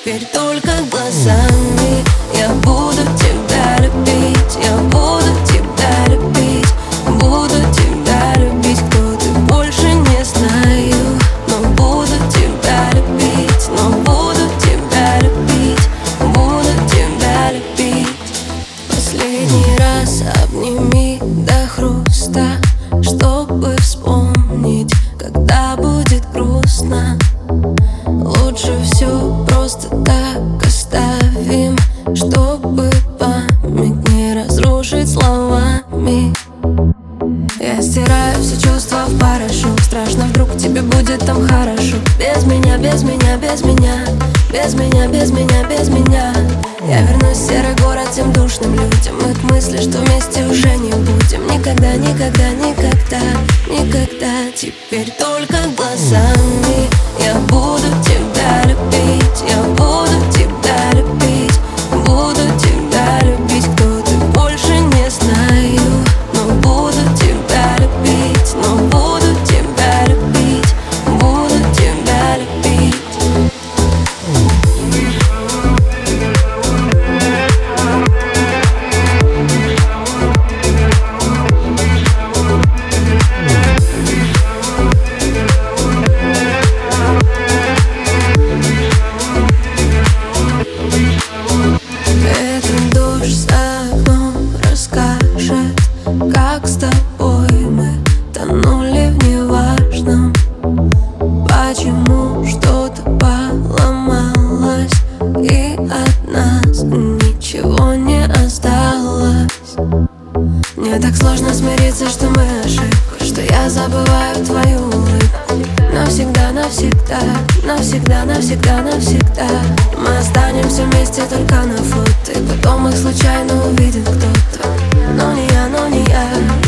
теперь только глазами. Я буду тебя любить, я буду тебя любить, буду тебя любить. Кто ты, больше не знаю, но буду тебя любить, но буду тебя любить, буду тебя любить. Последний раз обними до хруста, чтобы вспомнить, когда будет грустно. Лучше все просто так оставим, чтобы память не разрушить словами. Я стираю все чувства в порошок. Страшно, вдруг тебе будет там хорошо. Без меня, без меня, без меня, без меня, без меня, без меня. Я вернусь в серый город тем душным людям и к мысли, что вместе уже не будем. Никогда, никогда, никогда, никогда. Теперь только глазами. Я буду тебя любить, я буду тебя любить, буду тебя любить. Кто ты, больше не знаю, но буду тебя любить, но буду тебя любить, буду тебя любить. Как с тобой мы тонули в неважном. Почему что-то поломалось, и от нас ничего не осталось. Мне так сложно смириться, что мы ошибка, что я забываю твою улыбку. Навсегда, навсегда, навсегда, навсегда, навсегда. Мы останемся вместе только на фото, и потом их случайно увидит кто-то. Но не я, но не я.